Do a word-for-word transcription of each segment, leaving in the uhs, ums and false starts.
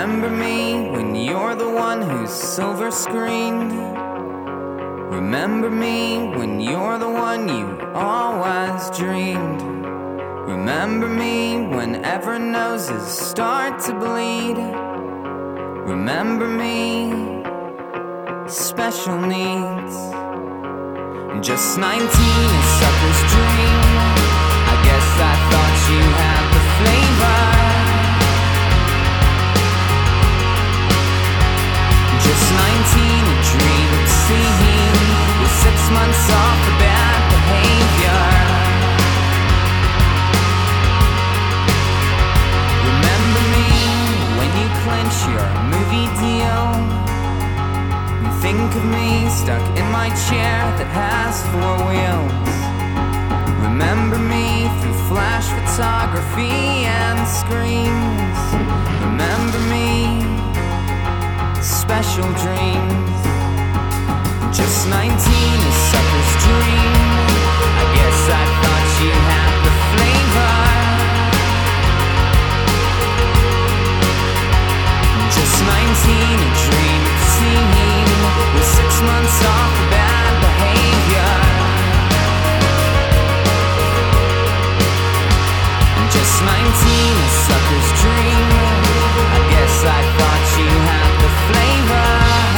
Remember me when you're the one who's silver screened. Remember me when you're the one you always dreamed. Remember me whenever noses start to bleed. Remember me, special needs. Just nineteen, a sucker's dream. I guess I thought you had the flavor. Just nineteen, a dream of seeing with six months off for bad behavior. Remember me when you clinch your movie deal. You think of me stuck in my chair that has four wheels. Remember me through flash photography and screens. Remember me, special dreams. Just nineteen, a sucker's dream. I guess I thought you had the flavor. Just nineteen, a dream of seeing with six months off for bad behavior. Just nineteen, a sucker's dream. I guess I thought you had the flavor.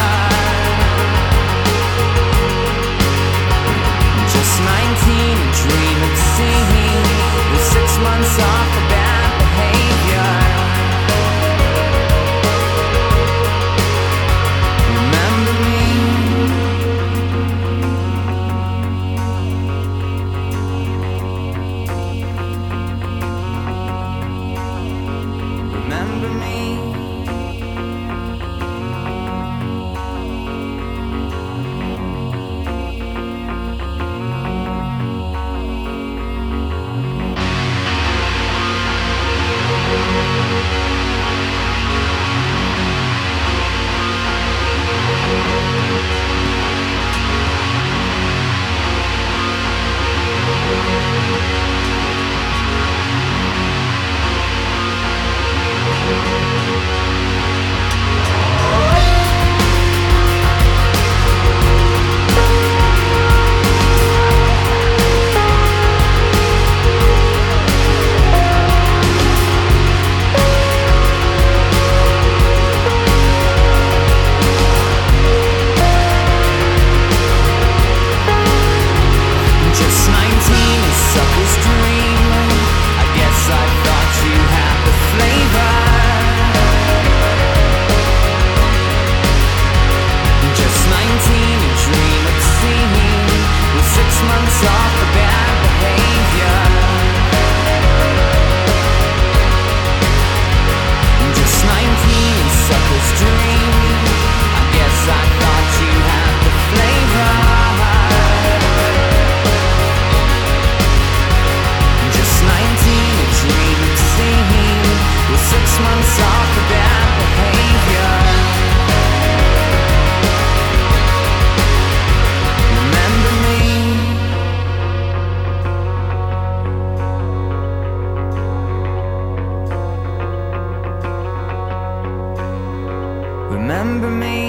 Just nineteen, a dream of seeing with six months off for bad behavior. Remember me. Remember me. Remember me.